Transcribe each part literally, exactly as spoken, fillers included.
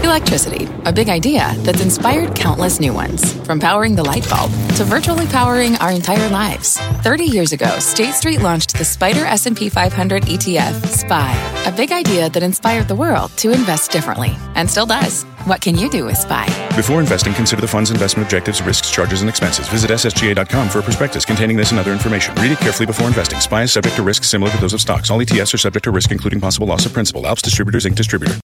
Electricity, a big idea that's inspired countless new ones. From powering the light bulb to virtually powering our entire lives. thirty years ago, State Street launched the Spider S and P five hundred E T F, S P Y, a big idea that inspired the world to invest differently, and still does. What can you do with S P Y? Before investing, consider the fund's investment objectives, risks, charges, and expenses. Visit S S G A dot com for a prospectus containing this and other information. Read it carefully before investing. S P Y is subject to risks similar to those of stocks. All E T Fs are subject to risk, including possible loss of principal. Alps Distributors, Incorporated Distributor.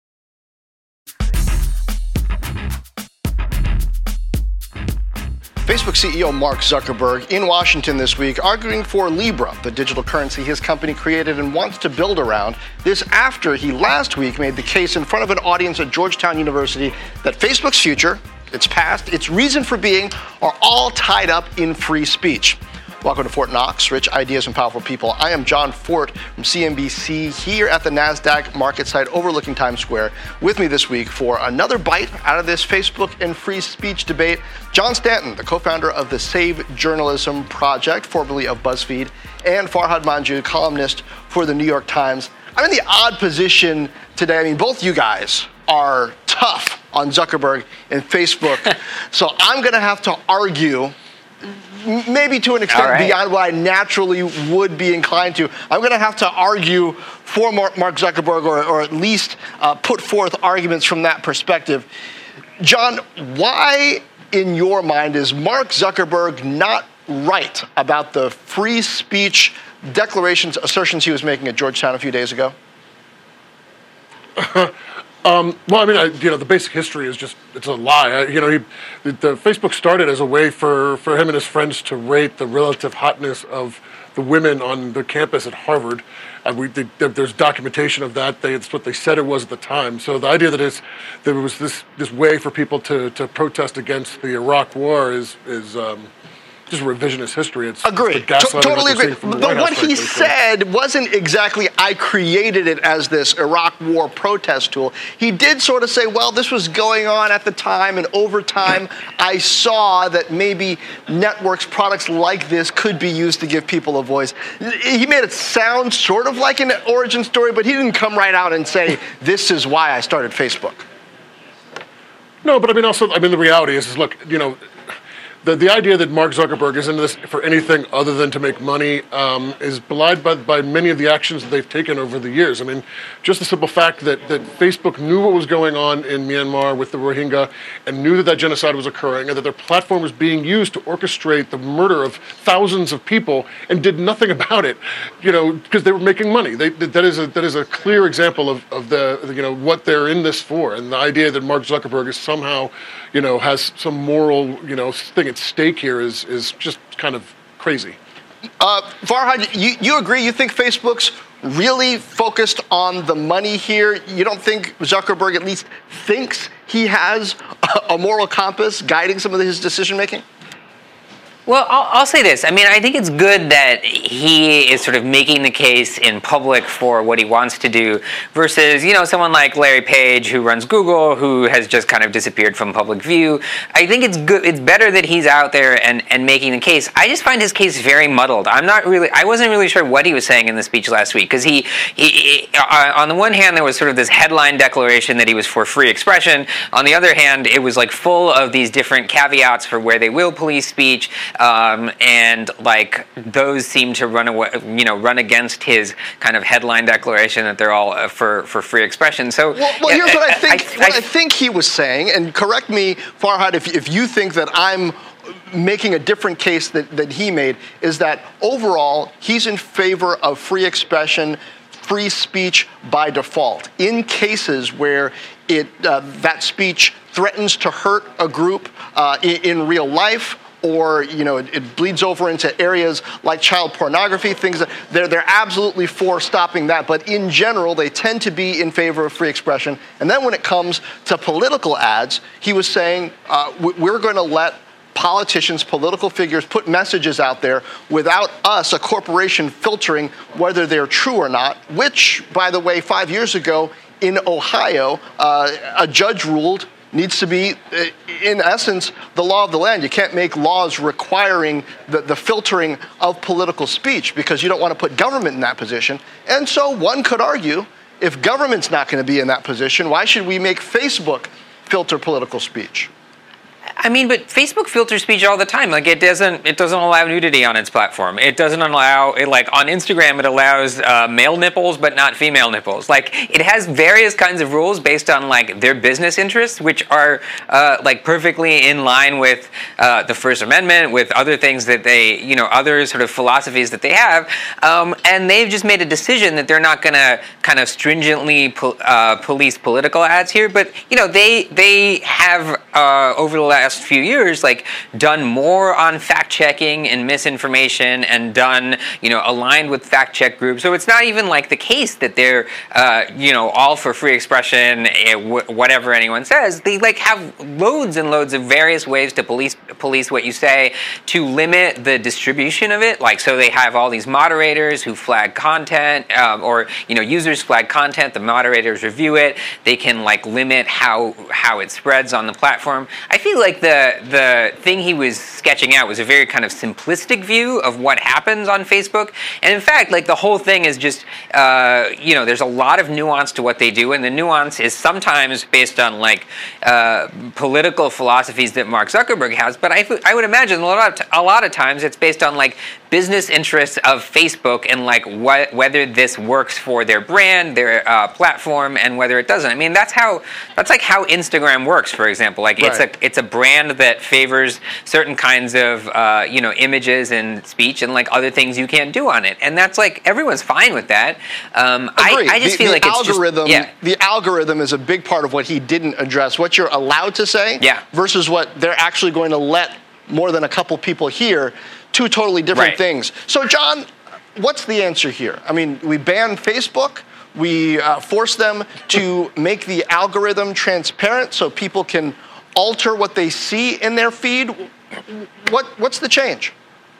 Facebook C E O Mark Zuckerberg in Washington this week arguing for Libra, the digital currency his company created and wants to build around. This after he last week made the case in front of an audience at Georgetown University that Facebook's future, its past, its reason for being are all tied up in free speech. Welcome to Fort Knox, Rich Ideas and Powerful People. I am John Fort from C N B C here at the NASDAQ market site overlooking Times Square. With me this week for another bite out of this Facebook and free speech debate, John Stanton, the co-founder of the Save Journalism Project, formerly of BuzzFeed, and Farhad Manjoo, columnist for the New York Times. I'm in the odd position today. I mean, both you guys are tough on Zuckerberg and Facebook, so I'm going to have to argue maybe to an extent right. beyond what I naturally would be inclined to. I'm going to have to argue for Mark Zuckerberg or, or at least uh, put forth arguments from that perspective. John, why in your mind is Mark Zuckerberg not right about the free speech declarations, assertions he was making at Georgetown a few days ago? Um, well, I mean, I, you know, the basic history is just, it's a lie. I, you know, he, the, the Facebook started as a way for, for him and his friends to rate the relative hotness of the women on the campus at Harvard. And we, the, there's documentation of that. They, it's what they said it was at the time. So the idea that it's, there was this, this way for people to, to protest against the Iraq War is, is um, just revisionist history. It's, agree. It's T- totally agree. But what House, he said wasn't exactly, I created it as this Iraq War protest tool. He did sort of say, well, this was going on at the time, and over time, I saw that maybe networks, products like this could be used to give people a voice. He made it sound sort of like an origin story, but he didn't come right out and say, this is why I started Facebook. No, but I mean, also, I mean, the reality is, is look, you know, The, the idea that Mark Zuckerberg is into this for anything other than to make money um, is belied by, by many of the actions that they've taken over the years. I mean, just the simple fact that, that Facebook knew what was going on in Myanmar with the Rohingya and knew that that genocide was occurring and that their platform was being used to orchestrate the murder of thousands of people and did nothing about it, you know, because they were making money. They, that is a that is a clear example of, of the, you know, what they're in this for. And the idea that Mark Zuckerberg is somehow, you know, has some moral, you know, thing at stake here is is just kind of crazy. Uh, Farhad, you, you agree? You think Facebook's really focused on the money here? You don't think Zuckerberg at least thinks he has a, a moral compass guiding some of his decision making? Well, I'll, I'll say this. I mean, I think it's good that he is sort of making the case in public for what he wants to do versus, you know, someone like Larry Page who runs Google, who has just kind of disappeared from public view. I think it's good. It's better that he's out there and, and making the case. I just find his case very muddled. I'm not really, I wasn't really sure what he was saying in the speech last week because he, he, he uh, on the one hand, there was sort of this headline declaration that he was for free expression. On the other hand, it was like full of these different caveats for where they will police speech. Um, and like those seem to run away, you know, run against his kind of headline declaration that they're all uh, for for free expression. So, well, well here's what I think. I, I, what I think he was saying, and correct me, Farhad, if if you think that I'm making a different case that, that he made, is that overall he's in favor of free expression, free speech by default in cases where it uh, that speech threatens to hurt a group uh, in, in real life. Or, you know, it, it bleeds over into areas like child pornography, things that they're, they're absolutely for stopping that. But in general, they tend to be in favor of free expression. And then when it comes to political ads, he was saying, uh, we're going to let politicians, political figures put messages out there without us, a corporation, filtering whether they're true or not, which, by the way, five years ago in Ohio, uh, a judge ruled needs to be, in essence, the law of the land. You can't make laws requiring the, the filtering of political speech because you don't want to put government in that position. And so one could argue, if government's not going to be in that position, why should we make Facebook filter political speech. I mean, but Facebook filters speech all the time. Like it doesn't, it doesn't allow nudity on its platform. It doesn't allow it. Like on Instagram, it allows uh, male nipples, but not female nipples. Like it has various kinds of rules based on like their business interests, which are uh, like perfectly in line with uh, the First Amendment, with other things that they, you know, other sort of philosophies that they have. Um, and they've just made a decision that they're not going to kind of stringently po- uh, police political ads here. But you know, they they have uh, over the last few years like done more on fact checking and misinformation and done, you know, aligned with fact check groups. So it's not even like the case that they're uh, you know, all for free expression, eh, w- whatever anyone says. They like have loads and loads of various ways to police police what you say, to limit the distribution of it. Like so they have all these moderators who flag content um, or you know, users flag content, the moderators review it. They can like limit how how it spreads on the platform. I feel like the the thing he was sketching out was a very kind of simplistic view of what happens on Facebook. And in fact, like the whole thing is just, uh, you know, there's a lot of nuance to what they do. And the nuance is sometimes based on like uh, political philosophies that Mark Zuckerberg has. But I, I would imagine a lot, of t- a lot of times it's based on like business interests of Facebook and like what, whether this works for their brand, their uh, platform, and whether it doesn't. I mean, that's how, that's like how Instagram works, for example. Like right. it's a, it's a brand that favors certain kinds of uh, you know, images and speech and like other things you can't do on it, and that's like everyone's fine with that. Um, I, I just the, feel the like algorithm, it's just, yeah. the algorithm is a big part of what he didn't address. What you're allowed to say, yeah. versus what they're actually going to let more than a couple people hear. Two totally different right. things. So, John, what's the answer here? I mean, we ban Facebook. We uh, force them to make the algorithm transparent so people can alter what they see in their feed. What what's the change?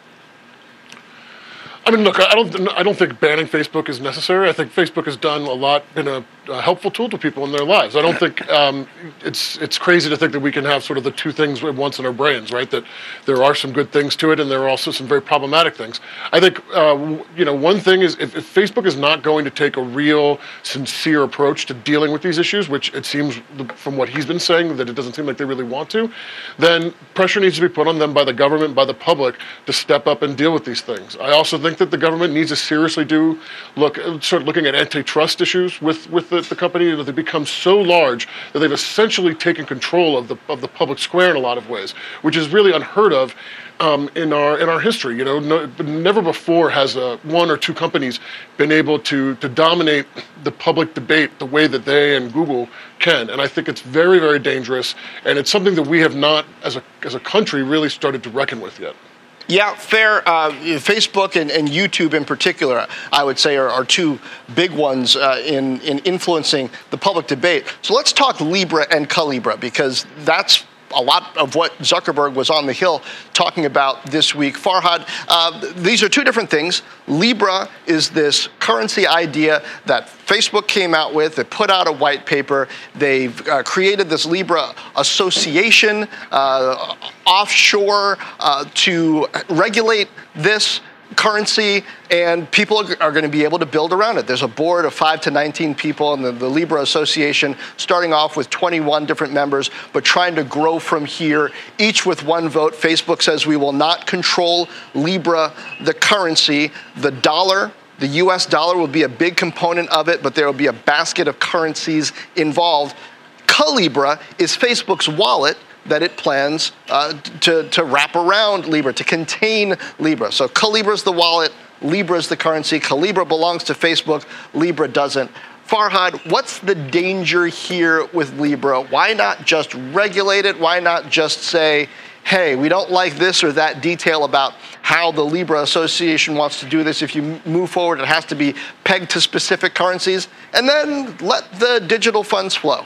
I mean, look, I don't, I don't think banning Facebook is necessary. I think Facebook has done a lot, been a, a helpful tool to people in their lives. I don't think um, it's it's crazy to think that we can have sort of the two things at once in our brains, right? That there are some good things to it, and there are also some very problematic things. I think, uh, you know, one thing is if, if Facebook is not going to take a real, sincere approach to dealing with these issues, which it seems from what he's been saying that it doesn't seem like they really want to, then pressure needs to be put on them by the government, by the public, to step up and deal with these things. I also think that the government needs to seriously do look, start looking at antitrust issues with, with the, the company. That they become so large that they've essentially taken control of the of the public square in a lot of ways, which is really unheard of um, in our in our history. You know, no, never before has uh, one or two companies been able to to dominate the public debate the way that they and Google can. And I think it's very, very dangerous, and it's something that we have not, as a as a country, really started to reckon with yet. Yeah, fair. Uh, Facebook and, and YouTube in particular, I would say, are, are two big ones uh, in, in influencing the public debate. So let's talk Libra and Calibra, because that's a lot of what Zuckerberg was on the Hill talking about this week. Farhad, uh, these are two different things. Libra is this currency idea that Facebook came out with. They put out a white paper. They've uh, created this Libra association uh, offshore uh, to regulate this currency, and people are going to be able to build around it. There's a board of five to nineteen people in the, the Libra Association, starting off with twenty-one different members, but trying to grow from here, each with one vote. Facebook says we will not control Libra, the currency. The dollar, the U S dollar, will be a big component of it, but there will be a basket of currencies involved. Calibra is Facebook's wallet that it plans uh, to, to wrap around Libra, to contain Libra. So Calibra is the wallet, Libra is the currency. Calibra belongs to Facebook, Libra doesn't. Farhad, what's the danger here with Libra? Why not just regulate it? Why not just say, hey, we don't like this or that detail about how the Libra Association wants to do this. If you move forward, it has to be pegged to specific currencies, and then let the digital funds flow.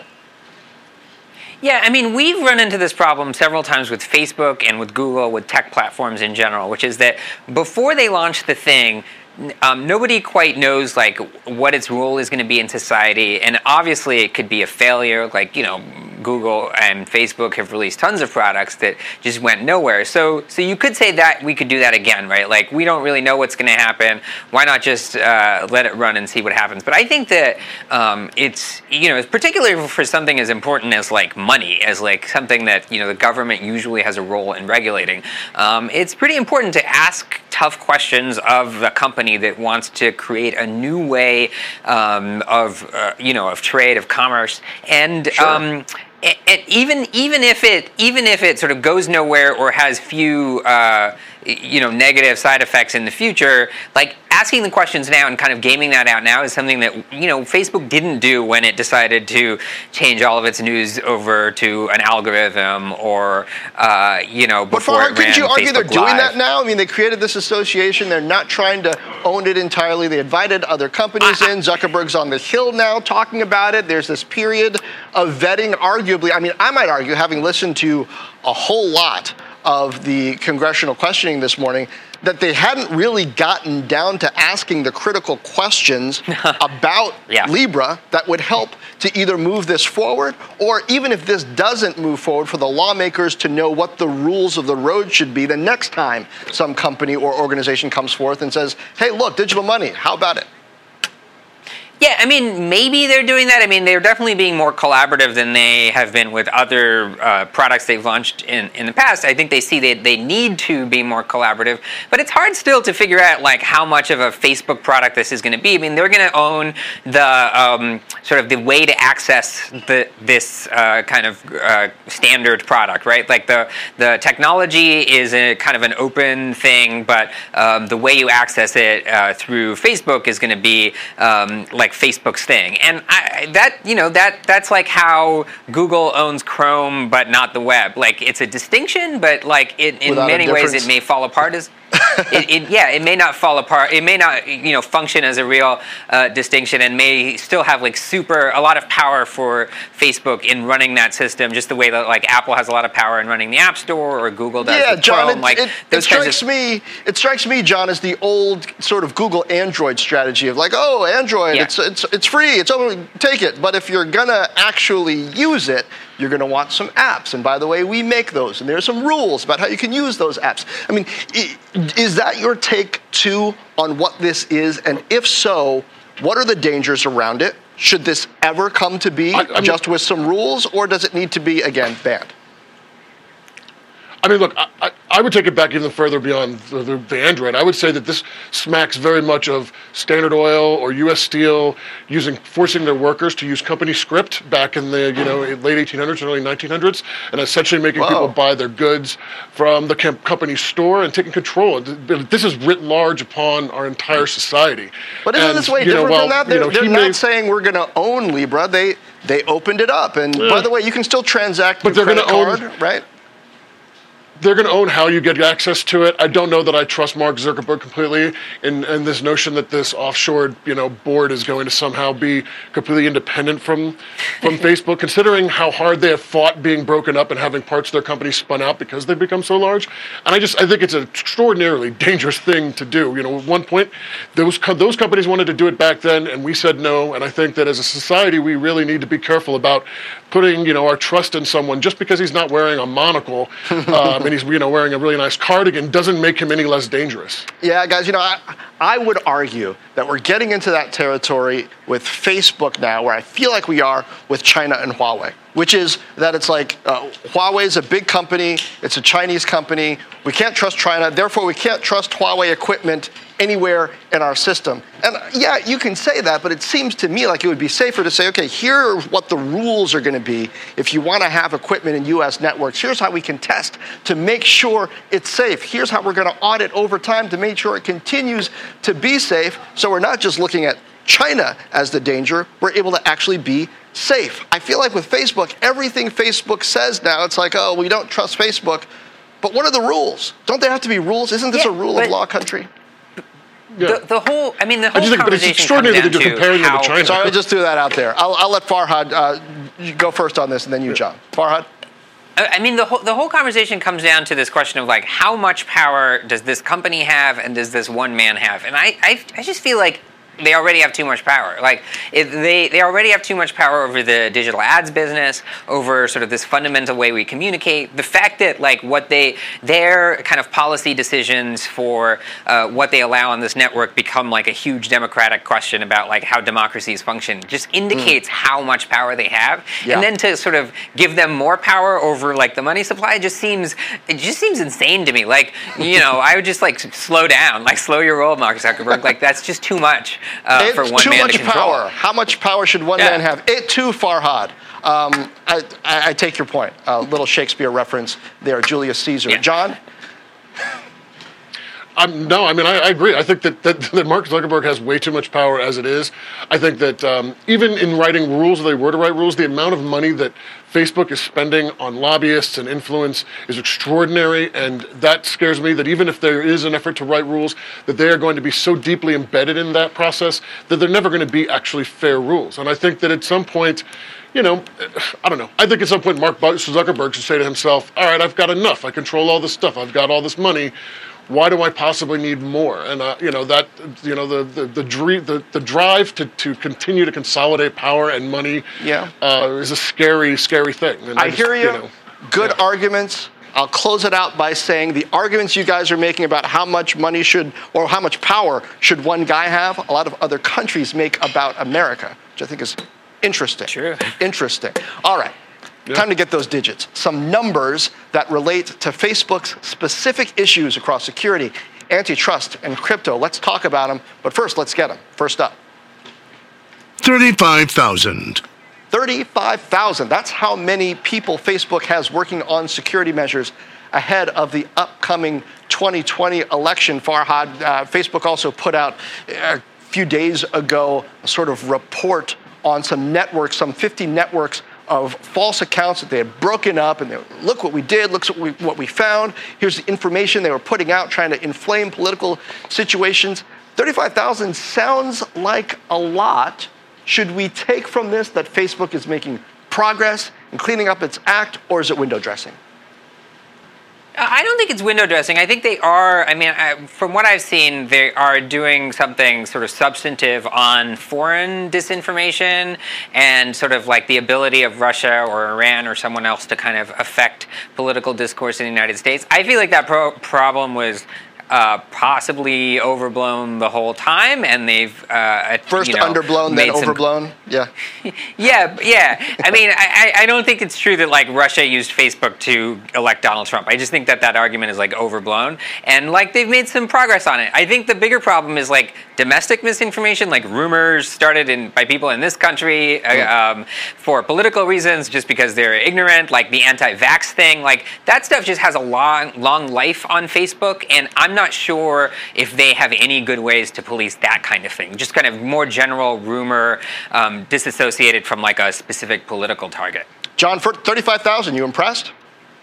Yeah, I mean, we've run into this problem several times with Facebook and with Google, with tech platforms in general, which is that before they launch the thing, Um, nobody quite knows like what its role is going to be in society, and obviously it could be a failure. Like, you know, Google and Facebook have released tons of products that just went nowhere. So, so you could say that we could do that again, right? Like, we don't really know what's going to happen. Why not just uh, let it run and see what happens? But I think that um, it's, you know, particularly for something as important as like money, as like something that, you know, the government usually has a role in regulating. Um, it's pretty important to ask tough questions of the company that wants to create a new way um, of, uh, you know, of trade, of commerce, and. Sure. Um, And even even if it even if it sort of goes nowhere or has few uh, you know negative side effects in the future, like asking the questions now and kind of gaming that out now is something that you know Facebook didn't do when it decided to change all of its news over to an algorithm or uh, you know before but it couldn't ran you argue Facebook they're doing Live. that now? I mean, they created this association. They're not trying to own it entirely. They invited other companies I, in. Zuckerberg's on the Hill now talking about it. There's this period of vetting, arguably. I mean, I might argue, having listened to a whole lot of the congressional questioning this morning, that they hadn't really gotten down to asking the critical questions about yeah. Libra that would help to either move this forward, or even if this doesn't move forward, for the lawmakers to know what the rules of the road should be the next time some company or organization comes forth and says, hey, look, digital money, how about it? Yeah, I mean, maybe they're doing that. I mean, they're definitely being more collaborative than they have been with other uh, products they've launched in, in the past. I think they see that they need to be more collaborative, but it's hard still to figure out like how much of a Facebook product this is going to be. I mean, they're going to own the um, sort of the way to access the, this uh, kind of uh, standard product, right? Like the the technology is a kind of an open thing, but um, the way you access it uh, through Facebook is going to be um, like Facebook's thing, and I, that you know that that's like how Google owns Chrome, but not the web. Like it's a distinction, but like it, in Without many ways it may fall apart as. it, it, yeah, it may not fall apart. It may not, you know, function as a real uh, distinction, and may still have like super a lot of power for Facebook in running that system, just the way that like Apple has a lot of power in running the App Store, or Google does. Yeah, with John. Chrome. It, like it, those it kinds strikes of, me. It strikes me, John, as the old sort of Google Android strategy of like, oh, Android, Yeah. it's it's it's free, it's open, take it. But if you're gonna actually use it, you're going to want some apps. And by the way, we make those. And there are some rules about how you can use those apps. I mean, is that your take, too, on what this is? And if so, what are the dangers around it? Should this ever come to be I, I just mean, with some rules? Or does it need to be, again, banned? I mean, look, I, I, I would take it back even further beyond the, the, the Android. I would say that this smacks very much of Standard Oil or U S Steel using forcing their workers to use company script back in the you know late eighteen hundreds and early nineteen hundreds, and essentially making Whoa. people buy their goods from the com- company store and taking control. This is writ large upon our entire society. But isn't and, this way you know, different while, than that? you They're, know, they're he not may, saying we're going to own Libra. They they opened it up. And Yeah. by the way, you can still transact But with they're credit gonna card, own- right? They're going to own how you get access to it. I don't know that I trust Mark Zuckerberg completely, and and this notion that this offshore, you know, board is going to somehow be completely independent from from Facebook, considering how hard they have fought being broken up and having parts of their company spun out because they've become so large. And I just I think it's an extraordinarily dangerous thing to do. You know, at one point, those co- those companies wanted to do it back then, and we said no. And I think that as a society, we really need to be careful about putting you know our trust in someone just because he's not wearing a monocle. Um, and he's you know wearing a really nice cardigan doesn't make him any less dangerous. Yeah, guys, you know, I, I would argue that we're getting into that territory with Facebook now, where I feel like we are with China and Huawei, which is that it's like uh, Huawei is a big company, it's a Chinese company, we can't trust China, therefore we can't trust Huawei equipment anywhere in our system. And yeah, you can say that, but it seems to me like it would be safer to say, okay, here are what the rules are going to be. If you want to have equipment in U S networks, here's how we can test to make sure it's safe. Here's how we're going to audit over time to make sure it continues to be safe. So we're not just looking at China as the danger, we're able to actually be safe. I feel like with Facebook, everything Facebook says now, it's like, oh, we don't trust Facebook. But what are the rules? Don't there have to be rules? Isn't this Yeah, a rule but- of law country? Yeah. The, the whole, I mean, the I whole just think, but it's conversation extraordinary comes that down you're comparing to them how, to China. Sorry, I just threw that out there. I'll, I'll let Farhad uh, you go first on this, and then you, John. Farhad? I mean, the whole, the whole conversation comes down to this question of, like, how much power does this company have and does this one man have? And I, I, I just feel like they already have too much power. Like it, they they already have too much power over the digital ads business, over sort of this fundamental way we communicate. The fact that like what they their kind of policy decisions for uh, what they allow on this network become like a huge democratic question about like how democracies function just indicates mm. how much power they have. Yeah. And then to sort of give them more power over like the money supply just seems it just seems insane to me. Like you know I would just like slow down, like slow your roll, Mark Zuckerberg. Like that's just too much. Uh, for one too man much to control. power. How much power should one yeah. man have? It too, Farhad. Um, I, I, I take your point. A little Shakespeare reference there, Julius Caesar. Yeah. John? Um, no, I mean, I, I agree. I think that, that, that Mark Zuckerberg has way too much power as it is. I think that um, even in writing rules, if they were to write rules, the amount of money that Facebook is spending on lobbyists and influence is extraordinary, and that scares me that even if there is an effort to write rules, that they are going to be so deeply embedded in that process that they're never going to be actually fair rules. And I think that at some point, you know, I don't know. I think at some point Mark Zuckerberg should say to himself, all right, I've got enough. I control all this stuff. I've got all this money. Why do I possibly need more? And uh, you know that you know the the the, dre- the, the drive to, to continue to consolidate power and money yeah. uh, is a scary, scary thing. And I, I just, hear you. you know, Good yeah. arguments. I'll close it out by saying the arguments you guys are making about how much money should or how much power should one guy have, a lot of other countries make about America, which I think is interesting. True. Interesting. All right. Yeah. Time to get those digits. Some numbers that relate to Facebook's specific issues across security, antitrust, and crypto. Let's talk about them. But first, let's get them. First up. thirty-five thousand. thirty-five thousand. That's how many people Facebook has working on security measures ahead of the upcoming twenty twenty election. Farhad, uh, Facebook also put out a few days ago a sort of report on some networks, some fifty networks of false accounts that they had broken up, and they were, look what we did, look what we, what we found. Here's the information they were putting out, trying to inflame political situations. thirty-five thousand sounds like a lot. Should we take from this that Facebook is making progress in cleaning up its act, or is it window dressing? I don't think it's window dressing. I think they are, I mean, I, from what I've seen, they are doing something sort of substantive on foreign disinformation and sort of like the ability of Russia or Iran or someone else to kind of affect political discourse in the United States. I feel like that pro- problem was Uh, possibly overblown the whole time, and they've uh, first you know, underblown, then overblown. Yeah, yeah, yeah. I mean, I, I don't think it's true that like Russia used Facebook to elect Donald Trump. I just think that that argument is like overblown, and like they've made some progress on it. I think the bigger problem is like domestic misinformation, like rumors started in by people in this country uh, um, for political reasons, just because they're ignorant. Like the anti-vax thing, like that stuff just has a long, long life on Facebook, and I'm not sure if they have any good ways to police that kind of thing. Just kind of more general rumor, um, disassociated from like a specific political target. John, for thirty-five thousand, you impressed?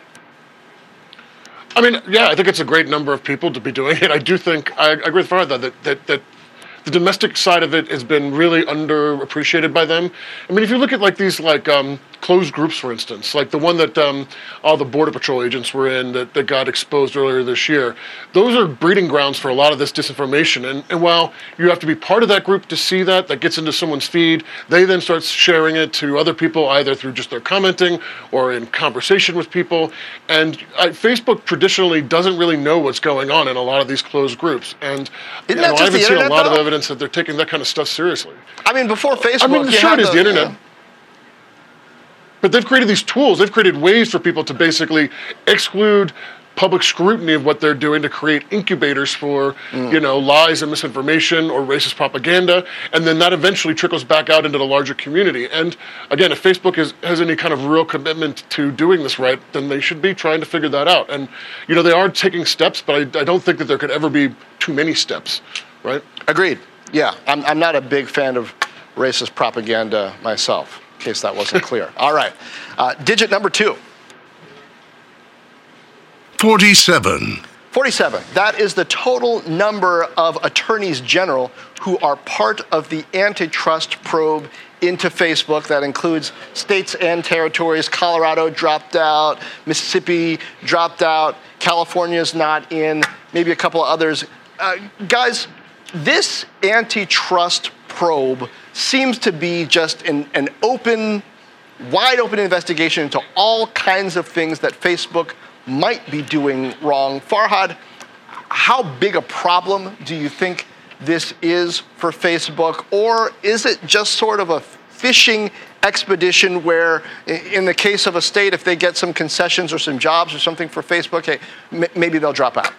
I mean, yeah, I think it's a great number of people to be doing it. I do think, I, I agree with Farhad that, that, that the domestic side of it has been really underappreciated by them. I mean, if you look at like these like um, closed groups, for instance, like the one that um, all the Border Patrol agents were in that, that got exposed earlier this year, those are breeding grounds for a lot of this disinformation. And, and while you have to be part of that group to see that, that gets into someone's feed, they then start sharing it to other people, either through just their commenting or in conversation with people. And uh, Facebook traditionally doesn't really know what's going on in a lot of these closed groups. And you know, I haven't seen a lot though? of evidence that they're taking that kind of stuff seriously. I mean, before Facebook, I mean, sure, it is the internet. Yeah. But they've created these tools. They've created ways for people to basically exclude public scrutiny of what they're doing to create incubators for, mm. you know, lies and misinformation or racist propaganda. And then that eventually trickles back out into the larger community. And again, if Facebook is, has any kind of real commitment to doing this right, then they should be trying to figure that out. And, you know, they are taking steps, but I, I don't think that there could ever be too many steps, right? Agreed. Yeah, I'm, I'm not a big fan of racist propaganda myself, in case that wasn't clear. All right. Uh, digit number two. forty-seven. forty-seven. That is the total number of attorneys general who are part of the antitrust probe into Facebook. That includes states and territories. Colorado dropped out. Mississippi dropped out. California's not in. Maybe a couple of others. Uh, guys, this antitrust probe seems to be just an, an open, wide open investigation into all kinds of things that Facebook might be doing wrong. Farhad, how big a problem do you think this is for Facebook? Or is it just sort of a fishing expedition where, in the case of a state, if they get some concessions or some jobs or something for Facebook, hey, m- maybe they'll drop out?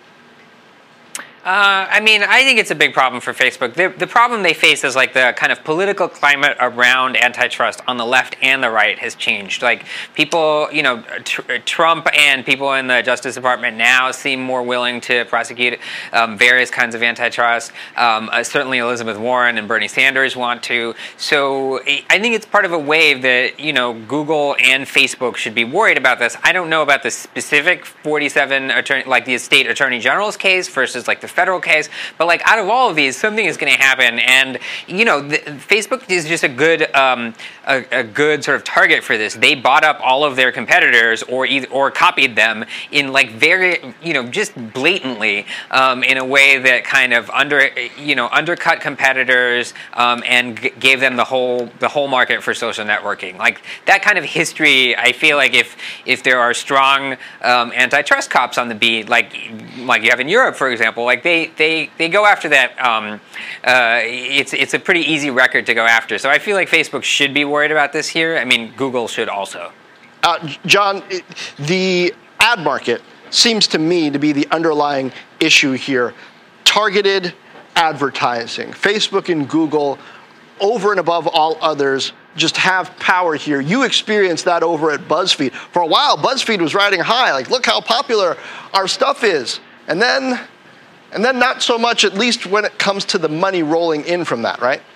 Uh, I mean, I think it's a big problem for Facebook. The, the problem they face is like the kind of political climate around antitrust on the left and the right has changed. Like people, you know, tr- Trump and people in the Justice Department now seem more willing to prosecute um, various kinds of antitrust. Um, uh, certainly Elizabeth Warren and Bernie Sanders want to. So I think it's part of a wave that, you know, Google and Facebook should be worried about this. I don't know about the specific forty-seven, attorney, like the state attorney general's case versus like the federal case, but like out of all of these, something is going to happen, and you know, the, Facebook is just a good, um, a, a good sort of target for this. They bought up all of their competitors, or either, or copied them in like very, you know, just blatantly um, in a way that kind of under, you know, undercut competitors um, and g- gave them the whole, the whole market for social networking. Like that kind of history, I feel like if if there are strong um, antitrust cops on the beat, like like you have in Europe, for example, like they they, they go after that. Um, uh, it's it's a pretty easy record to go after. So I feel like Facebook should be worried about this here. I mean, Google should also. Uh, John, the ad market seems to me to be the underlying issue here. Targeted advertising. Facebook and Google, over and above all others, just have power here. You experienced that over at BuzzFeed. For a while, BuzzFeed was riding high. Like, look how popular our stuff is. And then... And then not so much, at least when it comes to the money rolling in from that, right?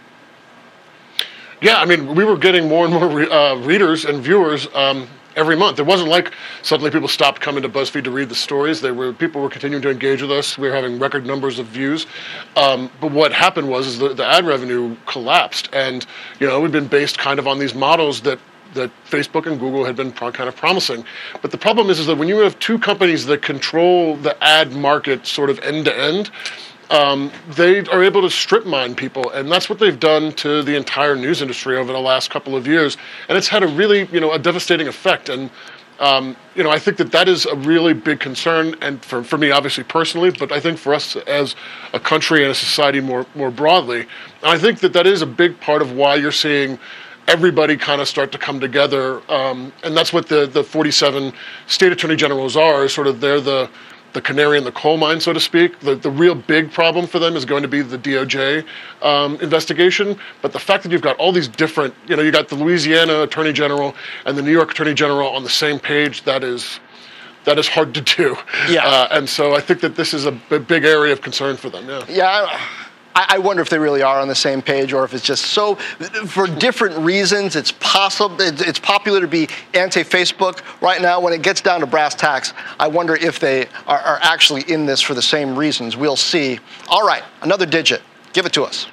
Yeah, I mean, we were getting more and more re- uh, readers and viewers um, every month. It wasn't like suddenly people stopped coming to BuzzFeed to read the stories. They were people were continuing to engage with us. We were having record numbers of views. Um, but what happened was is the, the ad revenue collapsed. And, you know, we've been based kind of on these models that that Facebook and Google had been pro- kind of promising. But the problem is, is that when you have two companies that control the ad market sort of end to end, um, they are able to strip mine people. And that's what they've done to the entire news industry over the last couple of years. And it's had a really, you know, a devastating effect. And, um, you know, I think that that is a really big concern. And for, for me, obviously, personally, but I think for us as a country and a society more, more broadly. And I think that that is a big part of why you're seeing everybody kind of start to come together, um, and that's what the, the forty-seven state attorney generals are. Is sort of they're the the canary in the coal mine, so to speak. The the real big problem for them is going to be the D O J um, investigation. But the fact that you've got all these different, you know, you got the Louisiana attorney general and the New York attorney general on the same page. That is that is hard to do. Yeah, uh, and so I think that this is a b- big area of concern for them. Yeah. Yeah. I- I wonder if they really are on the same page, or if it's just so, for different reasons, it's possible, it's popular to be anti-Facebook right now. When it gets down to brass tacks, I wonder if they are, are actually in this for the same reasons. We'll see. All right, another digit. Give it to us.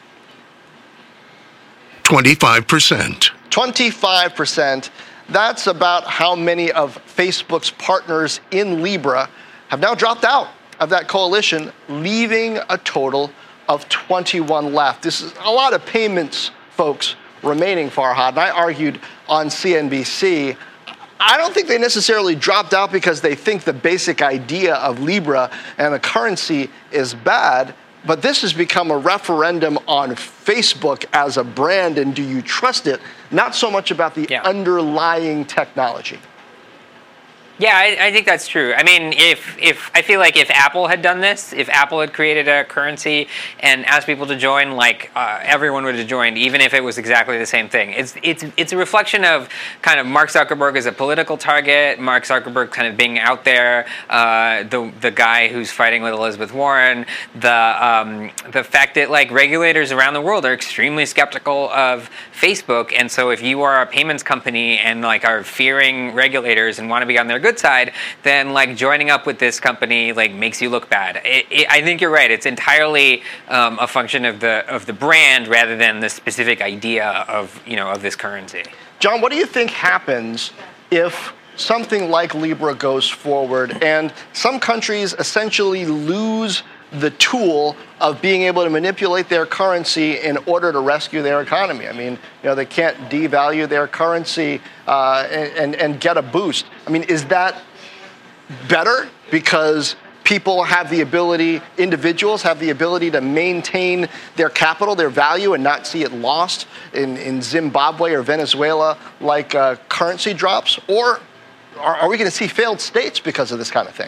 twenty-five percent. twenty-five percent. That's about how many of Facebook's partners in Libra have now dropped out of that coalition, leaving a total of twenty-one left. This is a lot of payments, folks, remaining, Farhad. And I argued on C N B C, I don't think they necessarily dropped out because they think the basic idea of Libra and the currency is bad, but this has become a referendum on Facebook as a brand, and do you trust it? Not so much about the yeah. underlying technology. Yeah, I, I think that's true. I mean, if if I feel like if Apple had done this, if Apple had created a currency and asked people to join, like uh, everyone would have joined, even if it was exactly the same thing. It's it's it's a reflection of kind of Mark Zuckerberg as a political target, Mark Zuckerberg kind of being out there, uh, the the guy who's fighting with Elizabeth Warren, the um, the fact that like regulators around the world are extremely skeptical of Facebook, and so if you are a payments company and like are fearing regulators and want to be on their good side, then like joining up with this company like makes you look bad. It, it, I think you're right. It's entirely um, a function of the of the brand rather than the specific idea of you know of this currency. John, what do you think happens if something like Libra goes forward and some countries essentially lose the tool of being able to manipulate their currency in order to rescue their economy. I mean, you know, they can't devalue their currency uh, and, and, and get a boost. I mean, is that better because people have the ability, individuals have the ability to maintain their capital, their value, and not see it lost in, in Zimbabwe or Venezuela like uh, currency drops? Or are, are we going to see failed states because of this kind of thing?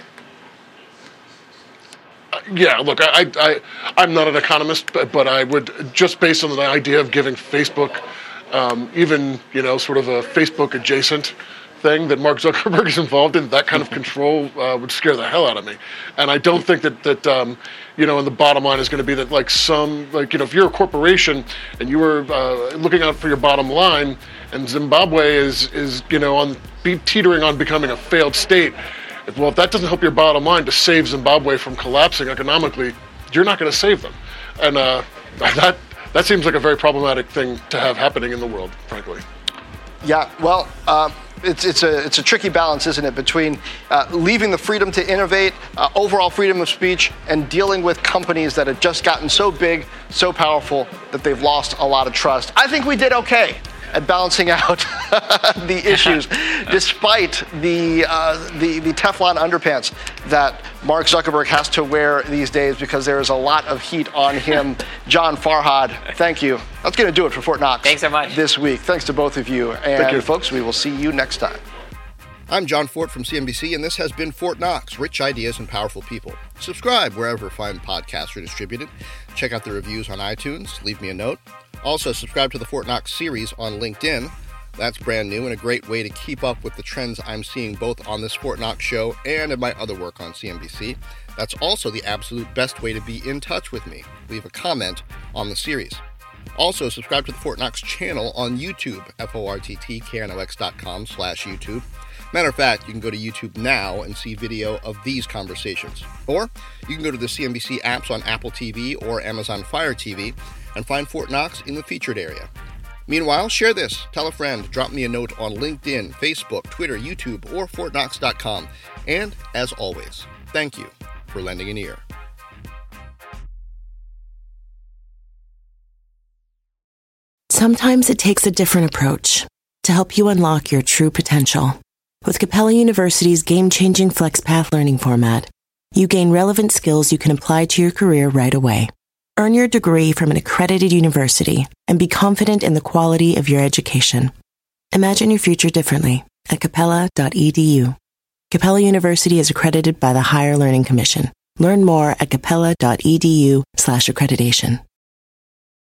Yeah, look, I, I, I'm not an economist, but, but I would, just based on the idea of giving Facebook um, even, you know, sort of a Facebook-adjacent thing that Mark Zuckerberg is involved in, that kind of control uh, would scare the hell out of me. And I don't think that, that um, you know, and the bottom line is going to be that, like, some, like, you know, if you're a corporation and you were uh, looking out for your bottom line, and Zimbabwe is, is you know, on be teetering on becoming a failed state, well, if that doesn't help your bottom line to save Zimbabwe from collapsing economically, you're not going to save them. And uh, that that seems like a very problematic thing to have happening in the world, frankly. Yeah, well, uh, it's it's a it's a tricky balance, isn't it, between uh, leaving the freedom to innovate, uh, overall freedom of speech, and dealing with companies that have just gotten so big, so powerful that they've lost a lot of trust. I think we did okay at balancing out the issues, despite the, uh, the the Teflon underpants that Mark Zuckerberg has to wear these days because there is a lot of heat on him. John Farhad, thank you. That's going to do it for Fort Knox. Thanks so much. This week. Thanks to both of you. And thank you, folks, we will see you next time. I'm John Fort from C N B C, and this has been Fort Knox, Rich Ideas and Powerful People. Subscribe wherever fine podcasts are distributed. Check out the reviews on iTunes. Leave me a note. Also, subscribe to the Fort Knox series on LinkedIn. That's brand new and a great way to keep up with the trends I'm seeing both on this Fort Knox show and in my other work on C N B C. That's also the absolute best way to be in touch with me. Leave a comment on the series. Also, subscribe to the Fort Knox channel on YouTube, F-O-R-T-T-K-N-O-X dot com slash YouTube. Matter of fact, you can go to YouTube now and see video of these conversations. Or you can go to the C N B C apps on Apple T V or Amazon Fire T V and find Fort Knox in the featured area. Meanwhile, share this, tell a friend, drop me a note on LinkedIn, Facebook, Twitter, YouTube, or Fort Knox dot com. And, as always, thank you for lending an ear. Sometimes it takes a different approach to help you unlock your true potential. With Capella University's game-changing FlexPath learning format, you gain relevant skills you can apply to your career right away. Earn your degree from an accredited university and be confident in the quality of your education. Imagine your future differently at capella dot e d u. Capella University is accredited by the Higher Learning Commission. Learn more at capella dot e d u slash accreditation.